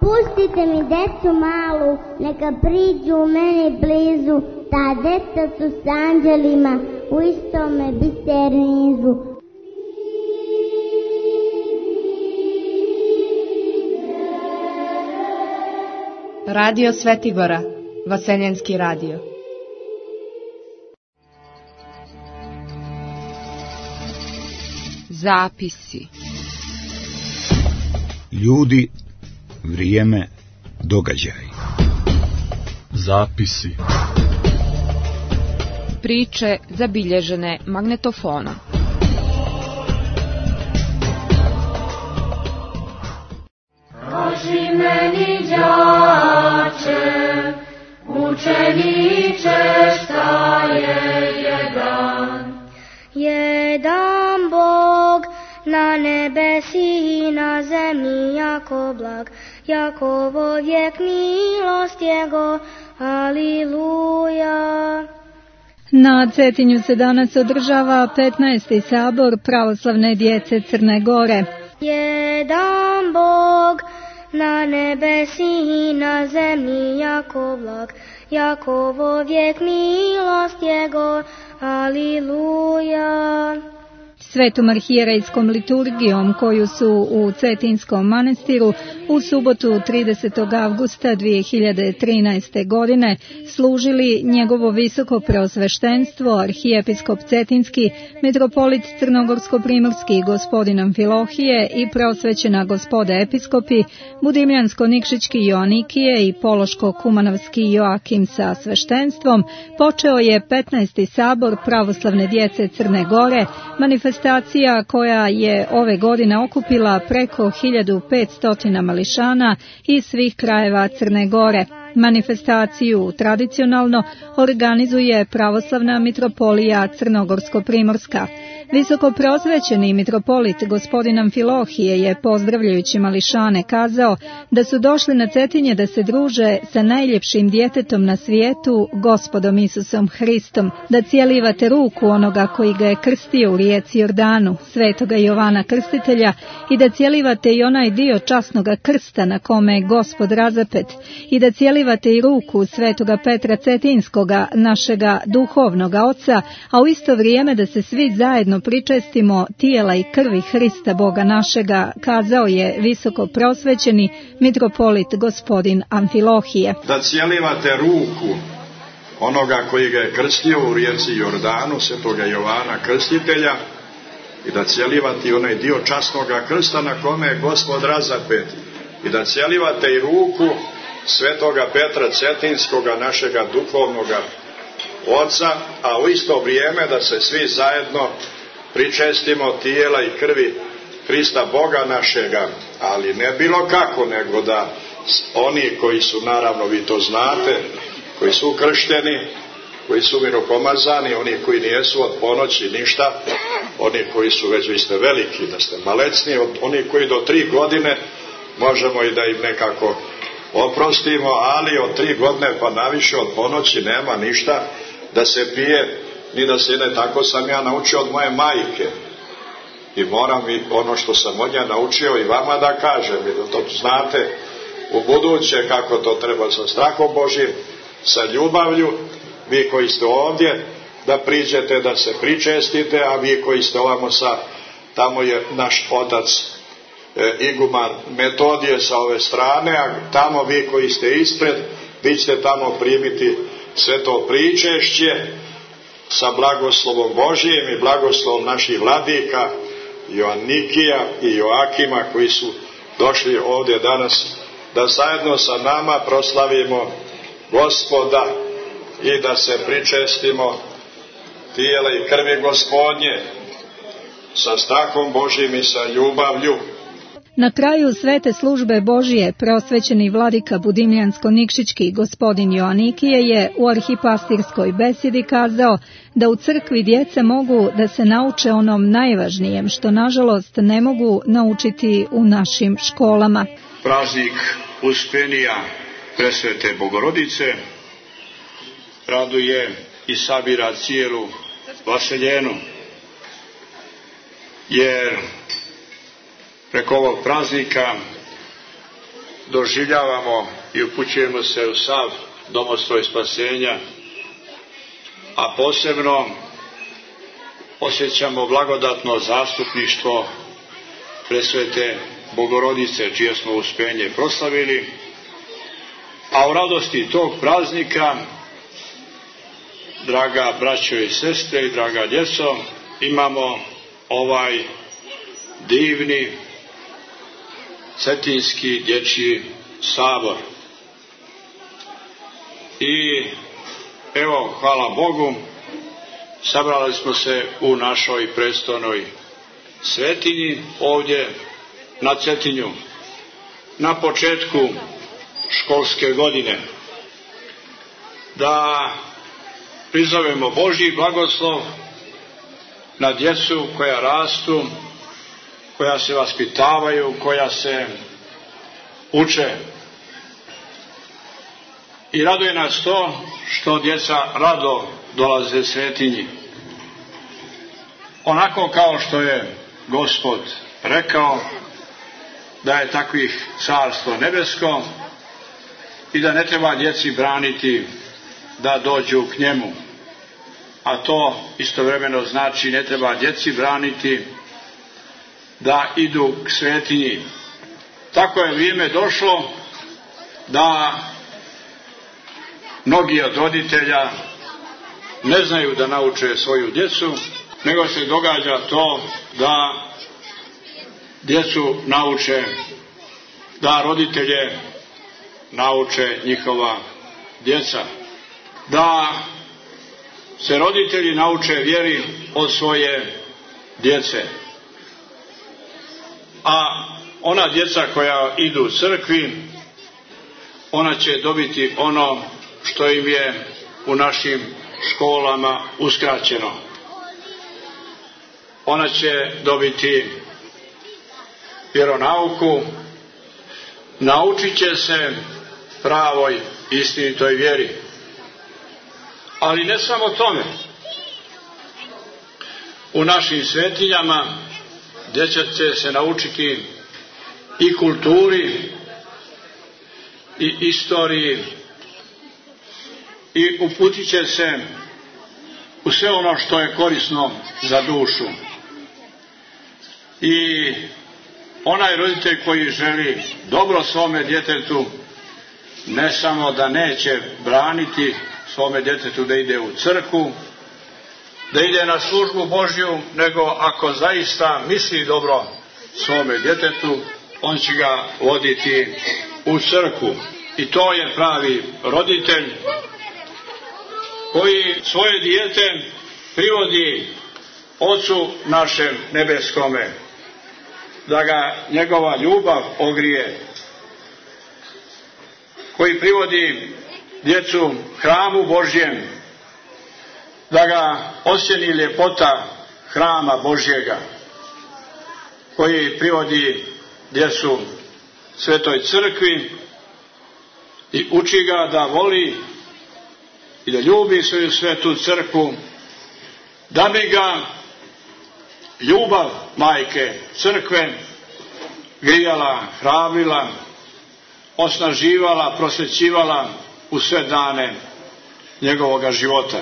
Pustite mi decu malu, neka priđu meni blizu, ta deca su s anđelima u istome bisernizu. Radio Svetigora, Vaseljenski radio. Zapisi. Ljudi, vrijeme, događaj. Zapisi. Priče zabilježene magnetofonom. Kaži meni, đače, učeniče, šta je jedan? Jedan Bog na nebesi i na zemlji jako blag, jako vijek milost Jego, aliluja. Na Cetinju se danas održava 15. sabor pravoslavne djece Crne Gore. Jedan Bog na nebesi i na zemlji jako blag, jako vijek milost Jego, aliluja. Svetom arhijerejskom liturgijom koju su u Cetinskom manastiru u subotu 30. avgusta 2013. godine služili njegovo visoko preosveštenstvo arhijepiskop Cetinski, mitropolit Crnogorsko-primorski gospodin Amfilohije i preosvećena gospoda episkopi Budimljansko-Nikšićki Joanikije i Pološko-Kumanovski Joakim sa sveštenstvom, počeo je 15. sabor pravoslavne djece Crne Gore, manifestacija koja je ove godine okupila preko 1500 mališana iz svih krajeva Crne Gore. Manifestaciju tradicionalno organizuje pravoslavna mitropolija Crnogorsko-primorska. Visoko preosvećeni mitropolit gospodin Amfilohije je, pozdravljajući mališane, kazao da su došli na Cetinje da se druže sa najljepšim djetetom na svijetu, gospodom Isusom Hristom, da cijelivate ruku onoga koji ga je krstio u rijeci Jordanu, svetoga Jovana Krstitelja, i da cijelivate i onaj dio časnoga krsta na kome je Gospod razapet, i da cijelivate i ruku svetoga Petra Cetinskoga, našega duhovnoga oca, a u isto vrijeme da se svi zajedno pričestimo tijela i krvi Hrista Boga našega, kazao je visoko preosvećeni mitropolit gospodin Amfilohije. Da cijelivate ruku onoga koji ga je krstio u rijeci Jordanu, svetoga Jovana Krstitelja, i da cijelivate onaj dio časnoga krsta na kome je Gospod razapet, i da cijelivate i ruku svetoga Petra Cetinskoga, našega duhovnoga oca, a u isto vrijeme da se svi zajedno pričestimo tijela i krvi Hrista Boga našega, ali ne bilo kako, nego da oni koji su, naravno vi to znate, koji su kršteni, koji su miropomazani, oni koji nijesu od ponoći ništa, oni koji su već, vi ste veliki, da ste malecni, oni koji do 3 godine možemo i da im nekako oprostimo, ali od 3 godine pa naviše od ponoći nema ništa da se pije, ni da se ide. Tako sam ja naučio od moje majke i moram i ono što sam od nje naučio i vama da kažem, i da to znate u buduće kako to treba sa strahom Božim, sa ljubavlju, vi koji ste ovdje da priđete, da se pričestite, a vi koji ste ovamo tamo je naš otac iguman Metodije sa ove strane, a tamo vi koji ste ispred, vi ćete tamo primiti sve to pričešće sa blagoslovom Božijem i blagoslovom naših vladika Joanikija i Joakima koji su došli ovdje danas da zajedno sa nama proslavimo Gospoda i da se pričestimo tijela i krvi Gospodnje sa strahom Božim i sa ljubavlju. Na kraju svete službe Božije preosvećeni vladika Budimljansko-Nikšićki gospodin Joanikije je u arhipastirskoj besedi kazao da u crkvi djeca mogu da se nauče onom najvažnijem što nažalost ne mogu naučiti u našim školama. Praznik Uspenija Presvete Bogorodice raduje i sabira cijelu Vaseljenu, jer preko ovog praznika doživljavamo i upućujemo se u sav domostroj spasenja, a posebno osjećamo blagodatno zastupništvo presvete Bogorodice, čije smo uspenje proslavili, a u radosti tog praznika, draga braćo i sestre i draga djeco, imamo ovaj divni Cetinski dječji sabor. I evo, hvala Bogu, sabrali smo se u našoj prestojnoj svetinji ovdje na Cetinju na početku školske godine, da prizovemo Božji blagoslov na djecu koja rastu, koja se vaspitavaju, koja se uče. I raduje nas to što djeca rado dolaze svetinji. Onako kao što je Gospod rekao da je takvih carstvo nebesko i da ne treba djeci braniti da dođu k njemu. A to istovremeno znači ne treba djeci braniti da idu k svetinji. Tako je vrijeme došlo da mnogi od roditelja ne znaju da nauče svoju djecu, nego se događa to da djecu nauče, da roditelje nauče njihova djeca, da se roditelji nauče vjeri od svoje djece. A ona djeca koja idu u crkvi, ona će dobiti ono što im je u našim školama uskraćeno. Ona će dobiti vjeronauku, naučit će se pravoj istinitoj vjeri. Ali ne samo tome. U našim svetinjama djeca će se naučiti i kulturi, i istoriji, i uputit će se u sve ono što je korisno za dušu. I onaj roditelj koji želi dobro svome djetetu, ne samo da neće braniti svome djetetu da ide u crkvu, da ide na službu Božju, nego ako zaista misli dobro svome djetetu, on će ga voditi u crkvu. I to je pravi roditelj koji svoje dijete privodi Ocu našem nebeskome, da ga njegova ljubav ogrije, koji privodi djecu hramu Božjem, da ga osjeni ljepota hrama Božjega, koji privodi djecu Svetoj crkvi i uči ga da voli i da ljubi svoju svetu crkvu, da bi ga ljubav majke crkve grijala, hrabrila, osnaživala, prosvećivala u sve dane njegovoga života.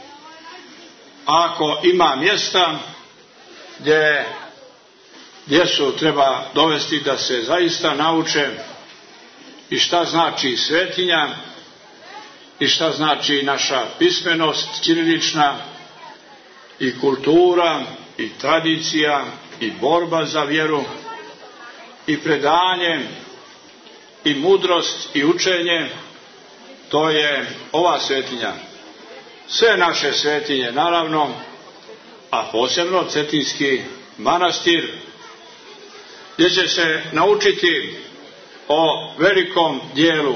Ako ima mjesta gdje djecu treba dovesti da se zaista nauče i šta znači svetinja i šta znači naša pismenost ćirilična i kultura i tradicija i borba za vjeru i predanje i mudrost i učenje, to je ova svetinja. Sve naše svetinje naravno, a posebno Cetinski manastir, gdje će se naučiti o velikom dijelu,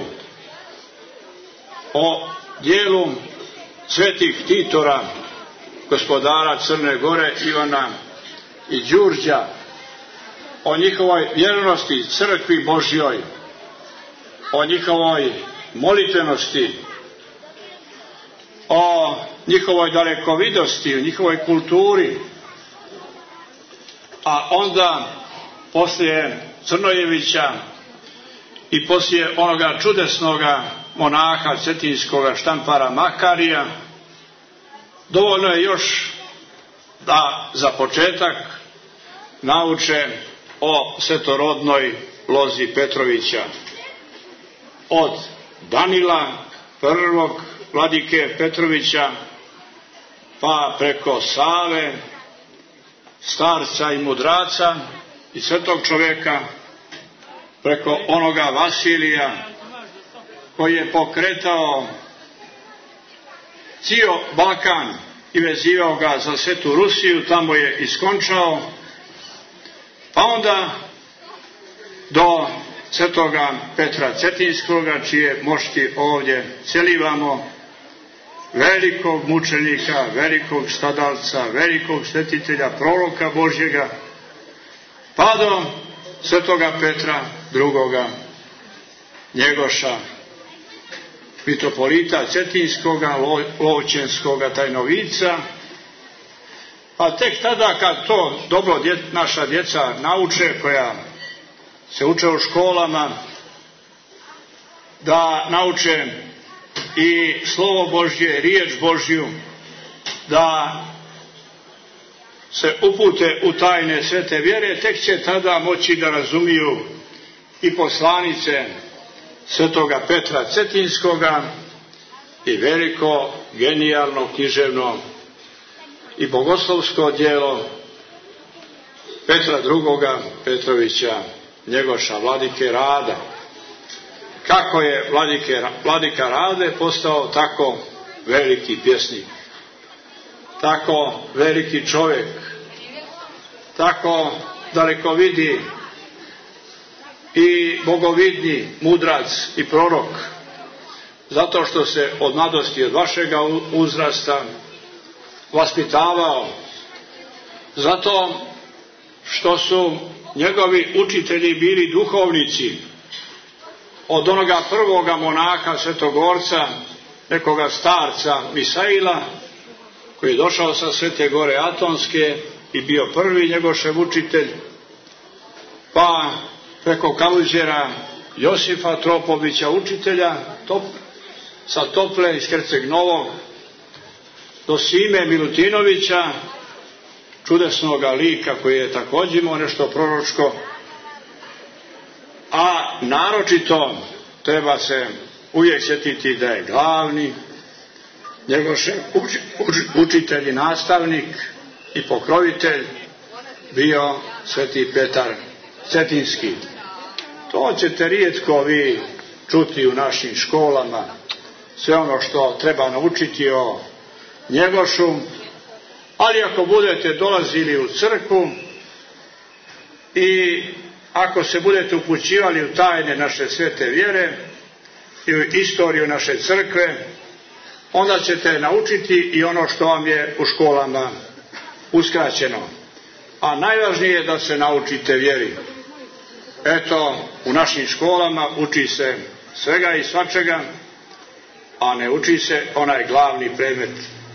o dijelu svetih Titora, gospodara Crne Gore, Ivana i Đurđa, o njihovoj vjernosti crkvi Božjoj, o njihovoj molitvenosti, o njihovoj dalekovidosti, o njihovoj kulturi. A onda poslije Crnojevića i poslije onoga čudesnoga monaha cetinskoga Štampara Makarija, dovoljno je još da za početak nauče o svetorodnoj lozi Petrovića. Od Danila, prvog vladike Petrovića, pa preko Save, starca i mudraca i svetog čoveka, preko onoga Vasilija koji je pokretao cijel Balkan i vezivao ga za Svetu Rusiju, tamo je iskončao, pa onda do svetoga Petra Cetinskoga, čije mošti ovdje celivamo, velikog mučenika, velikog stadalca, velikog svetitelja, proroka Božjega, pa do svetoga Petra II. Njegoša, mitropolita Cetinskoga, Lovćenskoga tajnovica, a tek tada kad to dobro naša djeca nauče, koja se uče u školama, da nauče i slovo Božje, riječ Božju, da se upute u tajne svete vjere, tek će tada moći da razumiju i poslanice svetoga Petra Cetinskoga i veliko, genijalno, književno i bogoslovsko djelo Petra II. Petrovića Njegoša, vladike Rada. Kako je vladika Rade postao tako veliki pjesnik, tako veliki čovjek, tako dalekovidi i bogovidni mudrac i prorok? Zato što se od mladosti, od vašega uzrasta vaspitavao, zato što su njegovi učitelji bili duhovnici, od onoga prvoga monaha Svetogorca, nekoga starca Misaila, koji je došao sa Svete Gore Atonske i bio prvi njegošev učitelj, pa preko Kaluđera Josifa Tropovića, učitelja sa Tople iz Herceg Novog, do Sime Milutinovića, čudesnoga lika koji je također imao nešto proročko, a naročito treba se uvijek sjetiti da je glavni njegošev učitelj i nastavnik i pokrovitelj bio sveti Petar Cetinski. To ćete rijetko vi čuti u našim školama, sve ono što treba naučiti o Njegošu, ali ako budete dolazili u crkvu i ako se budete upućivali u tajne naše svete vjere i u istoriju naše crkve, onda ćete naučiti i ono što vam je u školama uskraćeno. A najvažnije je da se naučite vjeri. Eto, u našim školama uči se svega i svačega, a ne uči se onaj glavni predmet.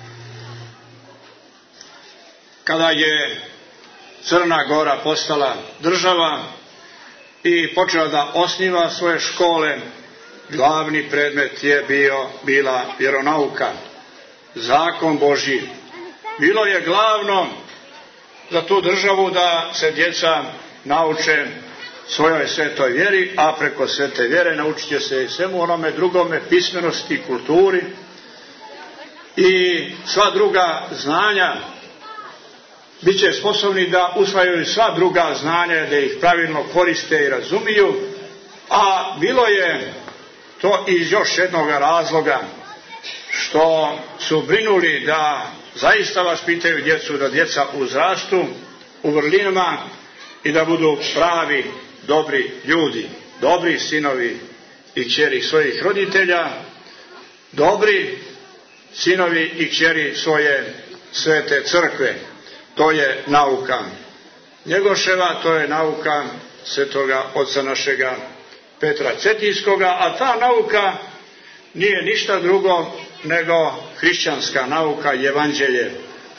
Kada je Crna Gora postala država i počela da osniva svoje škole, glavni predmet je bila vjeronauka, zakon Božji. Bilo je glavno za tu državu da se djeca nauče svojoj svetoj vjeri, a preko svete vjere naučit će se i svemu onome drugome, pismenosti, kulturi i sva druga znanja. Biće sposobni da usvajaju sva druga znanja, da ih pravilno koriste i razumiju, a bilo je to iz još jednog razloga, što su brinuli da zaista vaspitaju djecu, da djeca uzrastu u vrlinama i da budu pravi, dobri ljudi, dobri sinovi i kćeri svojih roditelja, dobri sinovi i kćeri svoje svete crkve. To je nauka Njegoševa, to je nauka svetoga oca našega Petra Cetinskoga, a ta nauka nije ništa drugo nego hrišćanska nauka, evanđelje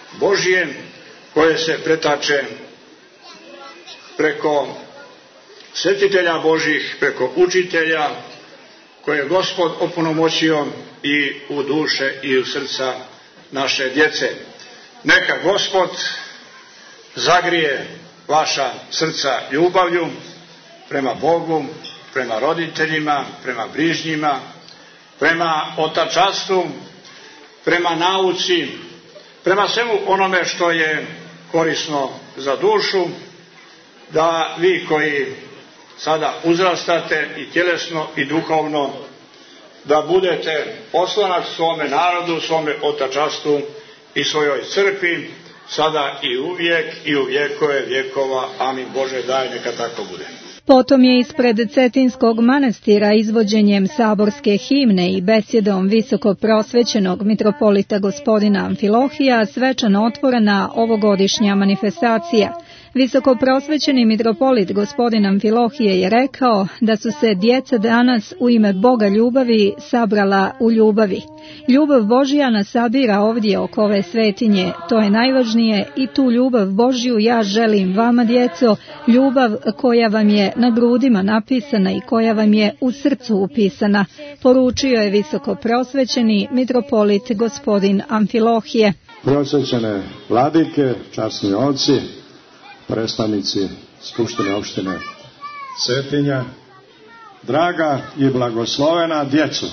Božje, koje se pretače preko svetitelja Božih, preko učitelja koje je Gospod opunomoćio i u duše i u srca naše djece. Neka Gospod zagrije vaša srca ljubavlju prema Bogu, prema roditeljima, prema bližnjima, prema otačanstvu, prema nauci, prema svemu onome što je korisno za dušu, da vi koji sada uzrastate i tjelesno i duhovno, da budete oslonac svome narodu, svome otačanstvu i svojoj crkvi, sada i uvijek i u vjekove vjekova. Amin. Bože daj, neka tako bude. Potom je ispred Cetinskog manastira izvođenjem saborske himne i besjedom visoko prosvećenog mitropolita gospodina Amfilohija svečano otvorena ovogodišnja manifestacija. Visoko prosvećeni mitropolit gospodin Amfilohije je rekao da su se djeca danas u ime Boga ljubavi sabrala u ljubavi. Ljubav Božja nas sabira ovdje oko ove svetinje, to je najvažnije i tu ljubav Božju ja želim vama, djeco, ljubav koja vam je na grudima napisana i koja vam je u srcu upisana, poručio je visoko prosvećeni mitropolit gospodin Amfilohije. Prosvećene vladike, časni oci, predstavnici Skupštine opštine Cetinja, draga i blagoslovena djeco,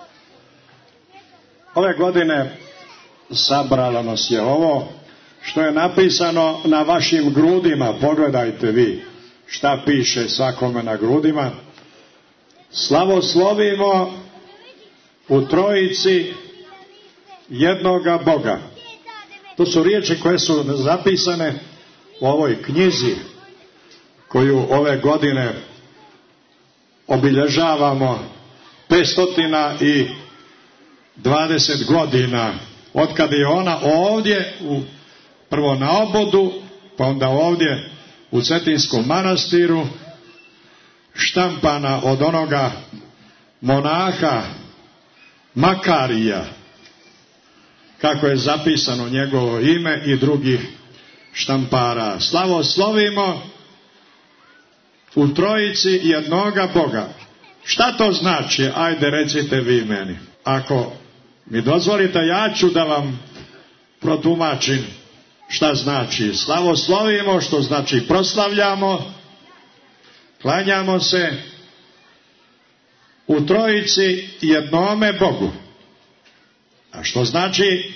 ove godine sabralo nas je ovo što je napisano na vašim grudima. Pogledajte vi šta piše svakome na grudima. Slavoslovimo u trojici jednoga Boga. To su riječi koje su zapisane u ovoj knjizi koju ove godine obilježavamo 520 godina otkad je ona ovdje prvo na obodu, pa onda ovdje u Cetinskom manastiru štampana od onoga monaha Makarija, kako je zapisano njegovo ime i drugih štampara. Slavoslovimo u trojici jednoga Boga. Šta to znači? Ajde, recite vi meni. Ako mi dozvolite, ja ću da vam protumačim šta znači. Slavoslovimo, što znači proslavljamo, klanjamo se u trojici jednome Bogu. A što znači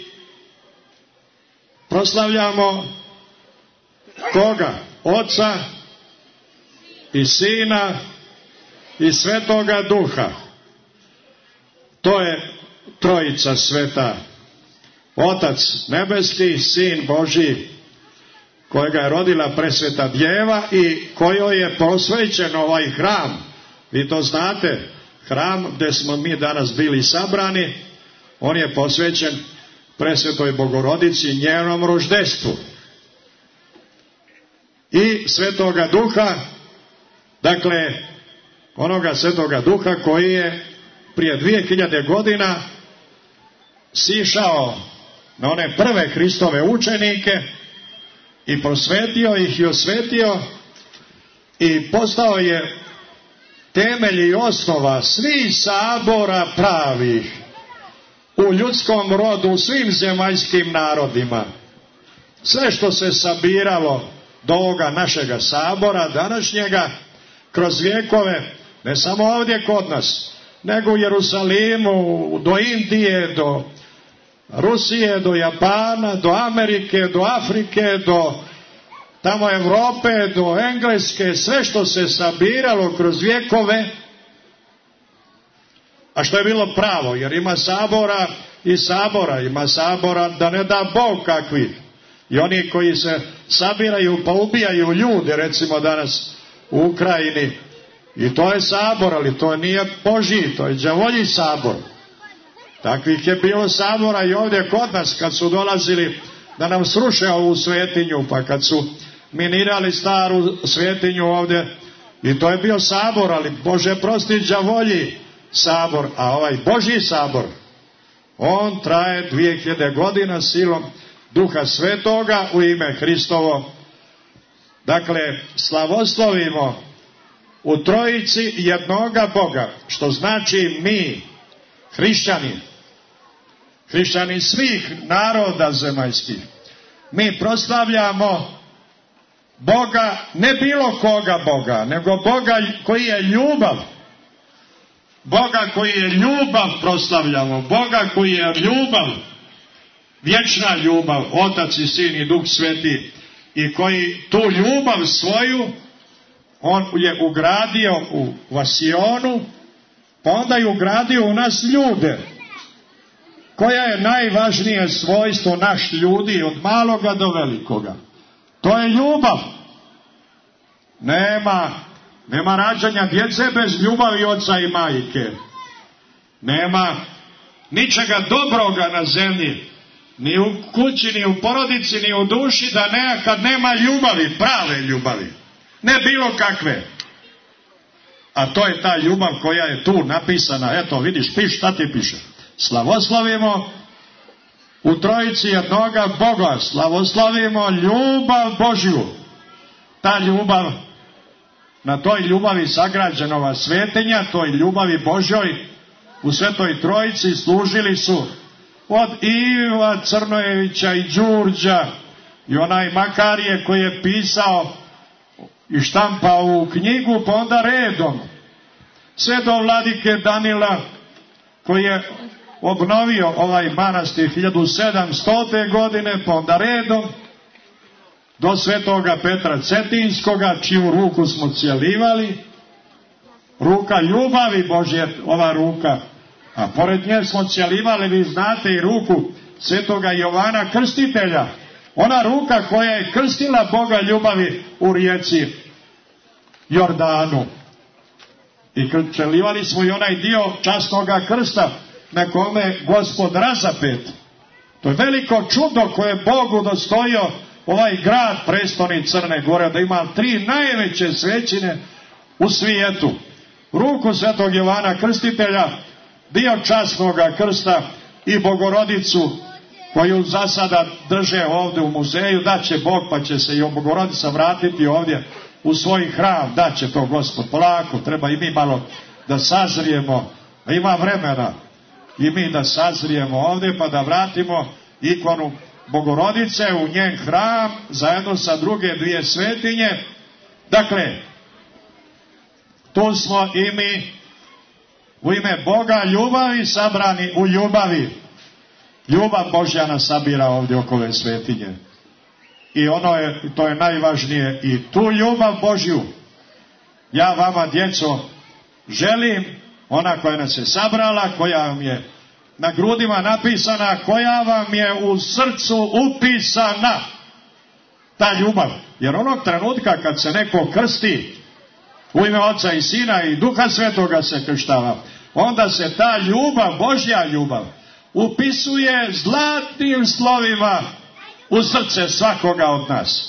proslavljamo koga? Oca i Sina i Svetoga Duha. To je trojica sveta. Otac nebeski, Sin Božji, kojega je rodila presveta Djeva i kojoj je posvećen ovaj hram. Vi to znate, hram gdje smo mi danas bili sabrani, on je posvećen presvetoj Bogorodici, njenom roždestvu. I Svetoga Duha, dakle onoga Svetoga Duha koji je prije 2000 godina sišao na one prve Hristove učenike i prosvetio ih i osvetio i postao je temelj i osnova svih sabora pravih u ljudskom rodu, u svim zemaljskim narodima. Sve što se sabiralo do ovoga našega sabora današnjega kroz vjekove, ne samo ovdje kod nas, nego u Jerusalimu, do Indije, do Rusije, do Japana, do Amerike, do Afrike, do tamo Europe, do Engleske, sve što se sabiralo kroz vjekove, a što je bilo pravo, jer ima sabora i sabora, ima sabora da ne da Bog kakvi. I oni koji se sabiraju pa ubijaju ljude, recimo danas u Ukrajini, i to je sabor, ali to nije Božji, to je đavolji sabor. Takvih je bilo sabora i ovdje kod nas kad su dolazili da nam sruše ovu svetinju, pa kad su minirali staru svetinju ovdje, i to je bio sabor, ali Bože prosti, đavolji sabor, a ovaj Božji sabor, on traje 2000 godina silom Duha Svetoga u ime Hristovo. Dakle, slavoslovimo u trojici jednoga Boga, što znači mi, hrišćani svih naroda zemaljskih, mi proslavljamo Boga, ne bilo koga Boga, nego Boga koji je ljubav. Boga koji je ljubav proslavljamo, Boga koji je ljubav, vječna ljubav, Otac i Sin i Duh Sveti, i koji tu ljubav svoju on je ugradio u vasionu, pa onda je ugradio u nas ljude. Koja je najvažnije svojstvo naš ljudi od maloga do velikoga? To je ljubav. Nema rađanja djece bez ljubavi oca i majke. Nema ničega dobroga na zemlji, ni u kući, ni u porodici, ni u duši, kad nema ljubavi, prave ljubavi. Ne bilo kakve. A to je ta ljubav koja je tu napisana. Eto, vidiš, šta ti piše? Slavoslavimo u trojici jednoga Boga, slavoslavimo ljubav Božju. Ta ljubav, na toj ljubavi sagrađena ova svetinja, toj ljubavi Božjoj u Svetoj Trojici služili su od Iva Crnojevića i Đurđa i onaj Makarije koji je pisao i štampao u knjigu, pa onda redom sve do vladike Danila koji je obnovio ovaj manastir 1700. godine, pa onda redom do svetoga Petra Cetinskoga, čiju ruku smo cijelivali, ruka ljubavi Božje, ova ruka, a pored nje smo cijelivali, vi znate, i ruku svetoga Jovana Krstitelja, ona ruka koja je krstila Boga ljubavi u rijeci Jordanu. I cijelivali smo i onaj dio časnoga krsta na kome Gospod razapet. To je veliko čudo koje je Bogu dostojio ovaj grad, prestoni Crne Gore, da ima 3 najveće svećine u svijetu. Ruku svetog Jovana Krstitelja, dio časnoga krsta i Bogorodicu koju za sada drže ovdje u muzeju, da će Bog, pa će se i Bogorodica vratiti ovdje u svoj hram, da će to Gospod polako, treba i mi malo da sazrijemo, ima vremena i mi da sazrijemo ovdje pa da vratimo ikonu Bogorodice u njen hram zajedno sa druge 2 svetinje. Dakle, tu smo i mi u ime Boga ljubavi sabrani u ljubavi. Ljubav Božja nas sabira ovdje oko ove svetinje. I to je najvažnije, i tu ljubav Božju ja vama, djeco, želim, ona koja nas je sabrala, koja vam je na grudima napisana, koja vam je u srcu upisana, ta ljubav. Jer onog trenutka kad se neko krsti u ime Oca i Sina i Duha Svetoga se krštava, onda se ta ljubav, Božja ljubav, upisuje zlatnim slovima u srce svakoga od nas.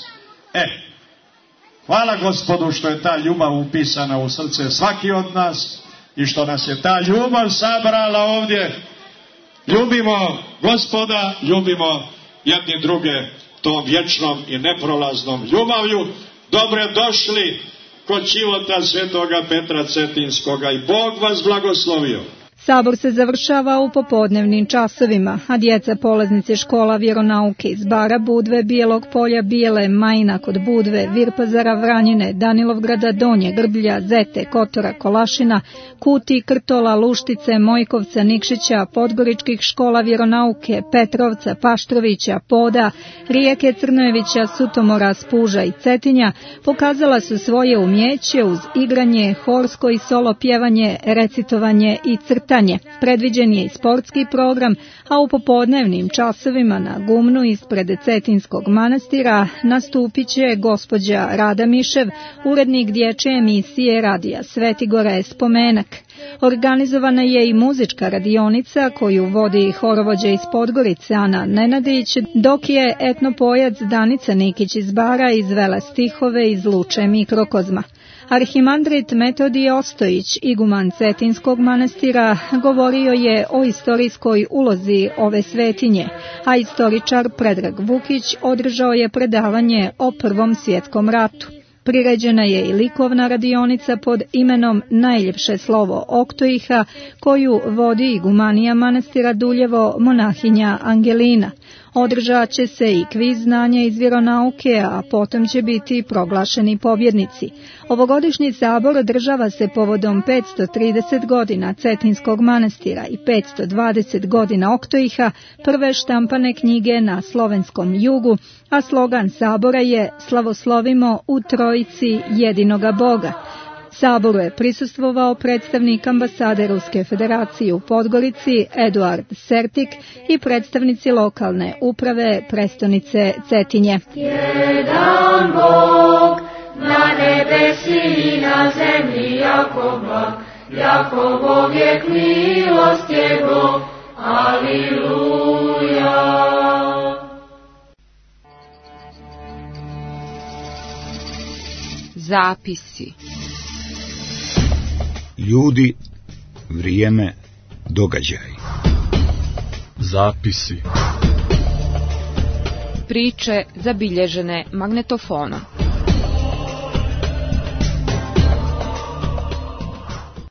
Hvala Gospodu što je ta ljubav upisana u srce svaki od nas i što nas je ta ljubav sabrala ovdje. Ljubimo Gospoda, ljubimo jedni druge tom vječnom i neprolaznom ljubavlju. Dobre došli kod života svetoga Petra Cetinskoga i Bog vas blagoslovio. Sabor se završava u popodnevnim časovima, a djeca polaznice škola vjeronauke iz Bara, Budve, Bijelog Polja, Bijele, Majina kod Budve, Virpazara, Vranjine, Danilovgrada, Donje, Grblja, Zete, Kotora, Kolašina, Kuti, Krtola, Luštice, Mojkovca, Nikšića, Podgoričkih škola vjeronauke, Petrovca, Paštrovića, Poda, Rijeke, Crnojevića, Sutomora, Spuža i Cetinja pokazala su svoje umjeće uz igranje, horsko i solo pjevanje, recitovanje i crtanje. Predviđen je i sportski program, a u popodnevnim časovima na gumnu ispred Cetinskog manastira nastupit će gospođa Rada Mišev, urednik dječje emisije Radija Svetigora Spomenak. Organizovana je i muzička radionica koju vodi horovođa iz Podgorice Ana Nenadić, dok je etnopojac Danica Nikić iz Bara izvela stihove iz Luče Mikrokozma. Arhimandrit Metodije Ostojić, iguman Cetinskog manastira, govorio je o istorijskoj ulozi ove svetinje, a istoričar Predrag Vukić održao je predavanje o Prvom svjetskom ratu. Priređena je i likovna radionica pod imenom Najljepše slovo Oktoiha, koju vodi igumanija manastira Duljevo, monahinja Angelina. Održat će se i kviz znanja iz vjeronauke, a potom će biti proglašeni pobjednici. Ovogodišnji sabor održava se povodom 530 godina Cetinskog manastira i 520 godina Oktoiha, prve štampane knjige na slovenskom jugu, a slogan sabora je Slavoslovimo u Trojici jedinoga Boga. Saboru je prisustvovao predstavnik ambasade Ruske federacije u Podgorici Eduard Sertik i predstavnici lokalne uprave prestonice Cetinje. Jedan Bog na nebesi i na zemlji jako blag, jako vijek milost Jego. Aliluja. Zapisi. Ljudi, vrijeme, događaj. Zapisi. Priče zabilježene magnetofonom.